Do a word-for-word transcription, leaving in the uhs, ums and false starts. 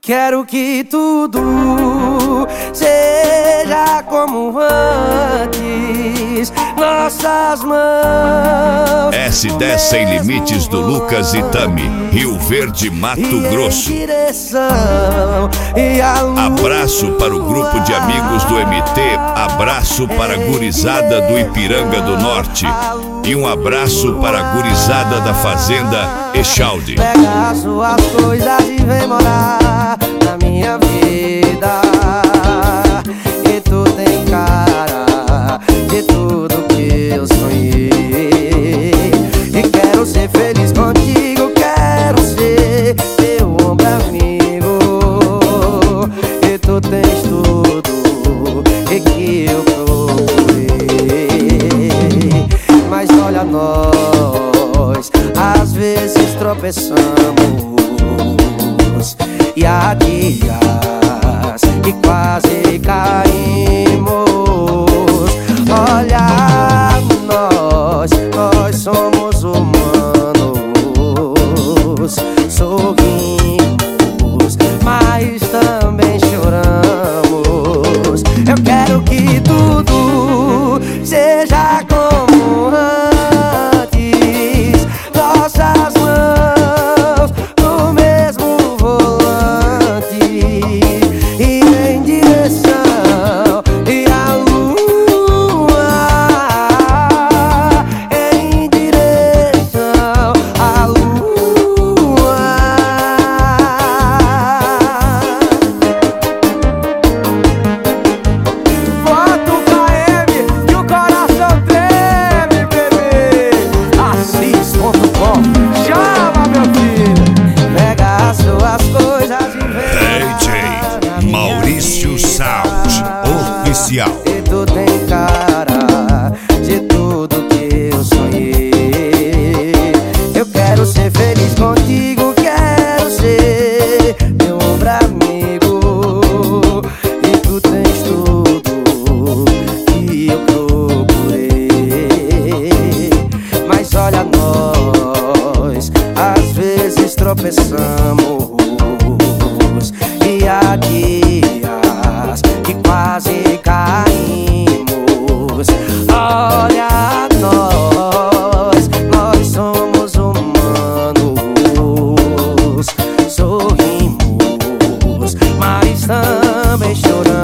Quero que tudo seja como antes, nossas mãos. S dez Sem Limites do Lucas e Tami, Rio Verde, Mato Grosso. Abraço para o grupo de amigos do M T, abraço para a gurizada do Ipiranga do Norte e um abraço para a gurizada da Fazenda Echalde. Pega as suas coisas e vem morar na minha vida. E tu tem cara de tudo que eu sonhei. E quero ser feliz contigo, quero ser teu ombro amigo. E tu tens tudo e que eu procurei. Mas olha nós, às vezes tropeçamos e há dias que quase caímos. Olha nós, nós somos humanos, sorrimos, mas também choramos. Eu quero que tudo seja como antes, nossas mãos no mesmo volante e em direção e a lua, em direção à lua. Bota o K M que o coração treme, bebê. Assis ponto com, chama meu filho. Pega as suas coisas e vem D J Maurício Sound Oficial. E tu tem cara de tudo que eu sonhei. Eu quero ser feliz contigo, quero ser teu ombro amigo. E tu tens tudo que eu procurei. Mas olha nós, às vezes tropeçamos e há dias que quase caímos. Olha nós, nós somos humanos, sorrimos, mas também choramos.